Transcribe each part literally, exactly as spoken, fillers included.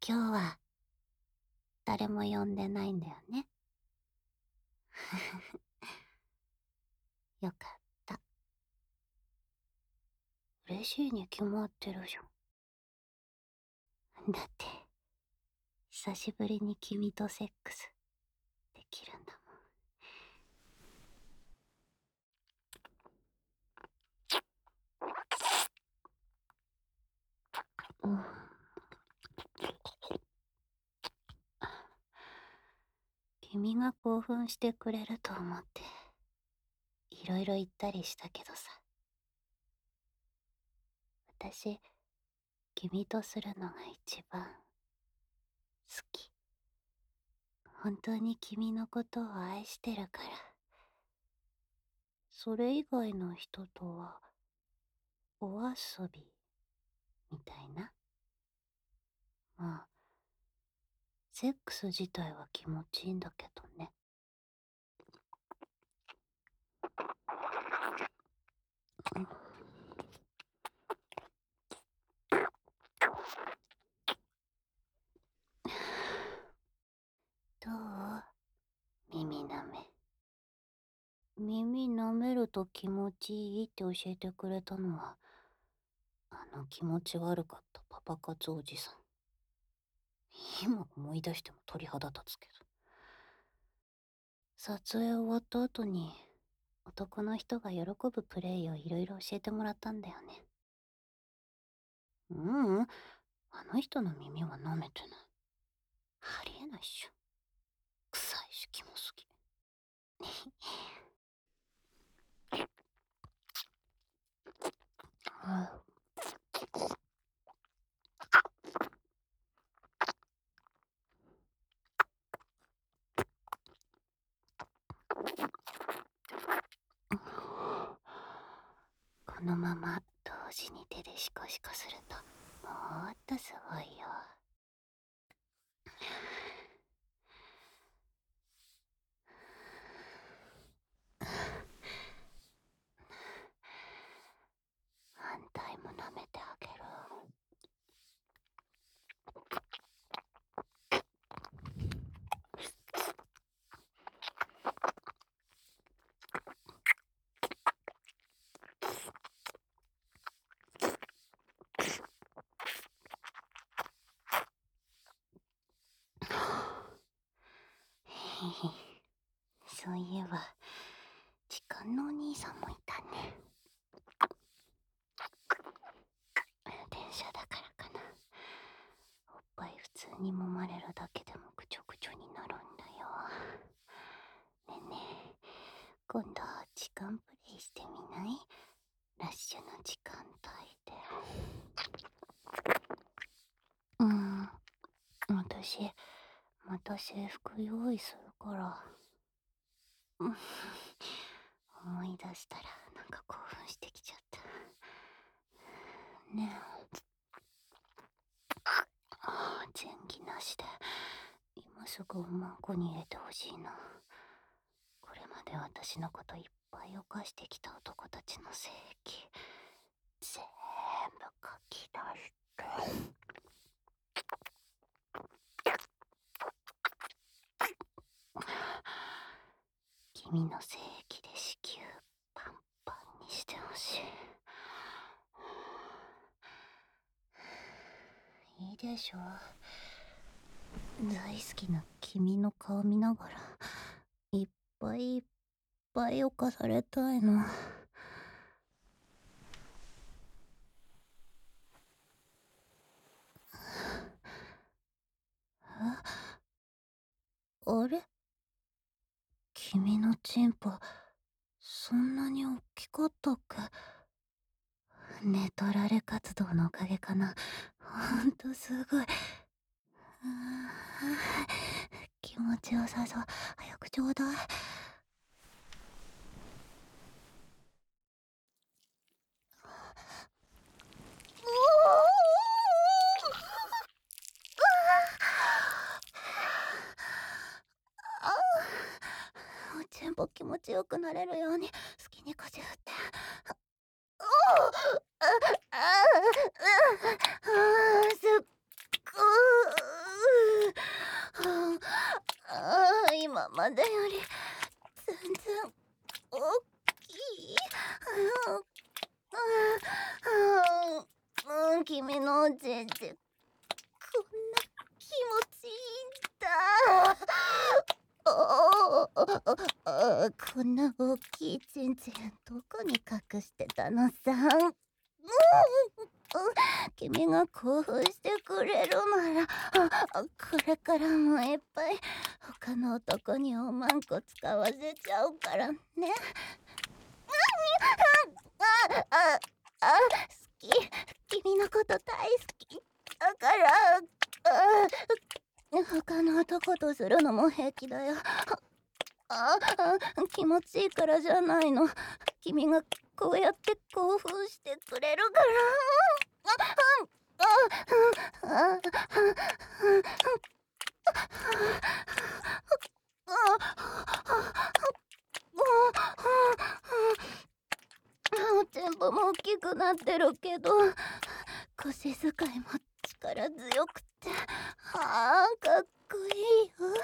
今日は誰も呼んでないんだよね。よかった。嬉しいに決まってるじゃん。だって、久しぶりに君とセックスできるんだもん。うん。君が興奮してくれると思って、いろいろ言ったりしたけどさ。私、君とするのが一番好き。本当に君のことを愛してるから。それ以外の人とは、お遊び、みたいな。まあ、セックス自体は気持ちいいんだけどね。どう？耳舐め。耳舐めると気持ちいいって教えてくれたのは、あの気持ち悪かったパパ活おじさん。今思い出しても鳥肌立つけど。撮影終わった後に、男の人が喜ぶプレイをいろいろ教えてもらったんだよね。ううん、あの人の耳は舐めてない。ありえないっしょ。臭いし、キモすぎ。このまま同時に手でシコシコするともっとすごいよ。反対も舐めてあげる。そういえば時間のお兄さんもいたね。電車だからかな。おっぱい普通に揉まれるだけでもぐちょぐちょになるんだよ。ねえねえ、今度時間プレイしてみない？ラッシュの時間帯で。うん、私また制服用意するから。うん、思い出したらなんか興奮してきちゃった。ねえ、ああ、前期なしで今すぐおまんこに入れてほしいな。これまで私のこといっぱい犯してきた男たちの正義全部書き出して。君の精液で子宮パンパンにしてほしい。いいでしょ。大好きな君の顔見ながらいっぱいいっぱい犯されたいの。あれ？君のチンポそんなに大きかったっけ？寝取られ活動のおかげかな。ほんとすごい。気持ちよさそう。早くちょうだい。おちんぽ気持ちよくなれるように好きに腰振って。おお、ああああ、すっごはあ、うん、君のおちんちん、こんな気持ちいいんだ。おお、あ、こんな大きいちんちん、どこに隠してたのさ。うん、君が興奮してくれるなら、あ、これからもいっぱい他の男におまんこ使わせちゃうからね。あああ、好き。君のこと大好き。だから、あ、他の男とするのも平気だよ。ああ、気持ちいいからじゃないの。君がこうやって興奮してくれるから。あああああ全部も大きくなってるけど、腰使いも力強くて、ああ、かっこいいよ。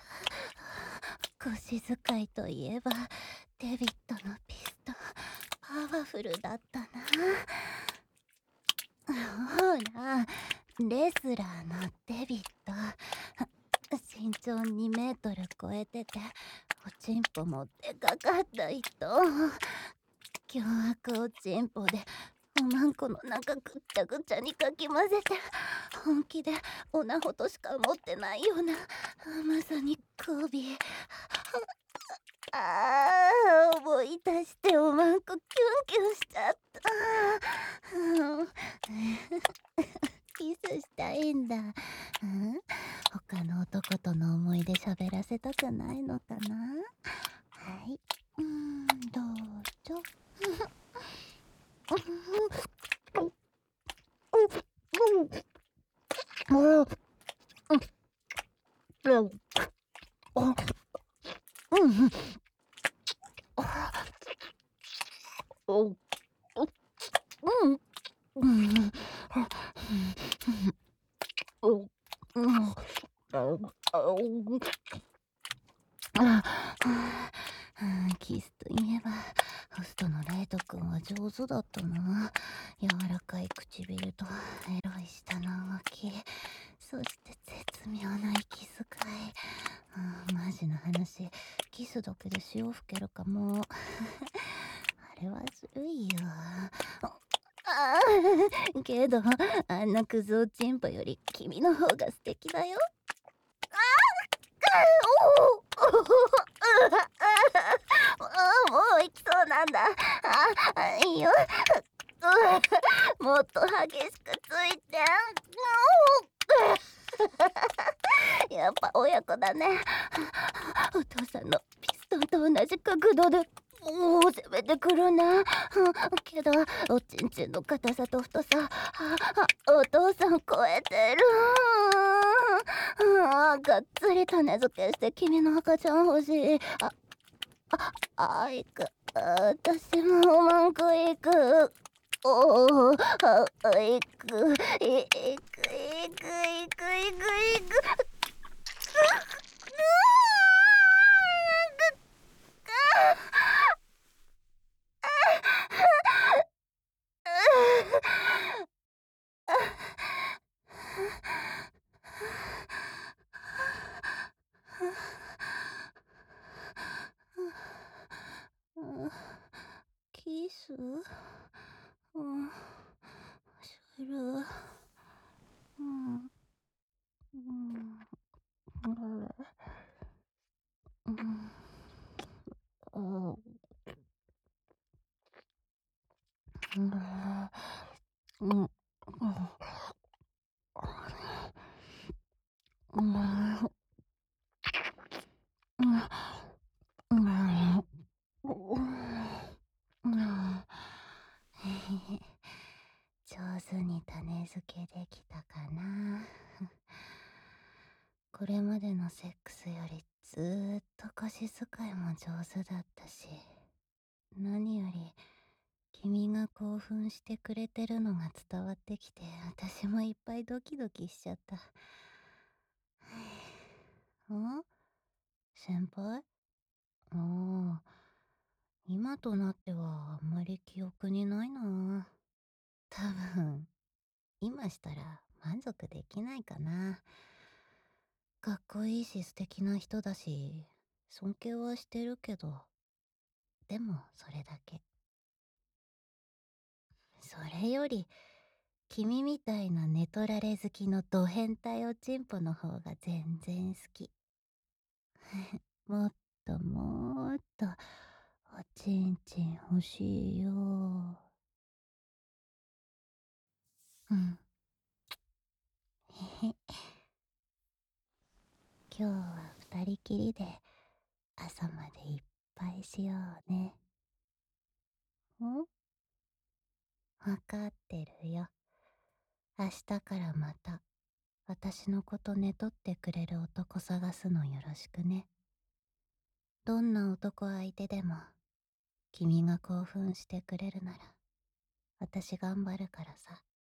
腰使いといえば、デビッドのピストン、パワフルだったな。ほら、レスラーのデビッド。身長にメートル超えてて、おちんぽもでかかった人。凶悪おちんぽで、おまんこの中ぐっちゃぐちゃにかき混ぜて、本気でオナホとしか思ってないような、まさにコビー。ああ、思い出しておまんこキュンキュンしちゃった。うん、キスしたいんだ。うん、他の男との思い出喋らせたくないのかな。はい、うん、どうぞ。キスといえばホストのレイト君は上手だったな。柔らかい唇とエロい舌の動き、そして絶妙な息遣い。あ、マジな話、キスだけで潮吹けるかも。あれはずるいよ。ああ、けどあんなクズおちんぽより君の方が素敵だよ。おおもう行きそうなんだ。あ、いいよ。もっと激しくついて。やっぱ親子だね。お父さんのピストンと同じ角度で、おお、攻めてくるな。けど、おちんちんの硬さと太さ、お父さん超えてる。あ、がっつり種付けして君の赤ちゃん欲しい。あ、あ、あ、行く。私もおまんこ行く。おお、あ、行く。い、行く、行く、行く、行く、行く。キス、うん、する。うん、うん、うん、うん、うん、うん、うん、上手に種付けできたかな。これまでのセックスよりずーっと腰使いも上手だったし、何より君が興奮してくれてるのが伝わってきて、私もいっぱいドキドキしちゃった。ん、先輩、ああ、今となってはあんまり記憶にないな。 多分、今したら満足できないかな。かっこいいし素敵な人だし、尊敬はしてるけど、でもそれだけ。それより、君みたいな寝取られ好きのド変態おちんぽの方が全然好き。もっともっと、おちんちん欲しいよ。うん。へへ。今日は二人きりで朝までいっぱいしようね。ん？わかってるよ。明日からまた私のこと寝取ってくれる男探すのよろしくね。どんな男相手でも君が興奮してくれるなら私頑張るからさ。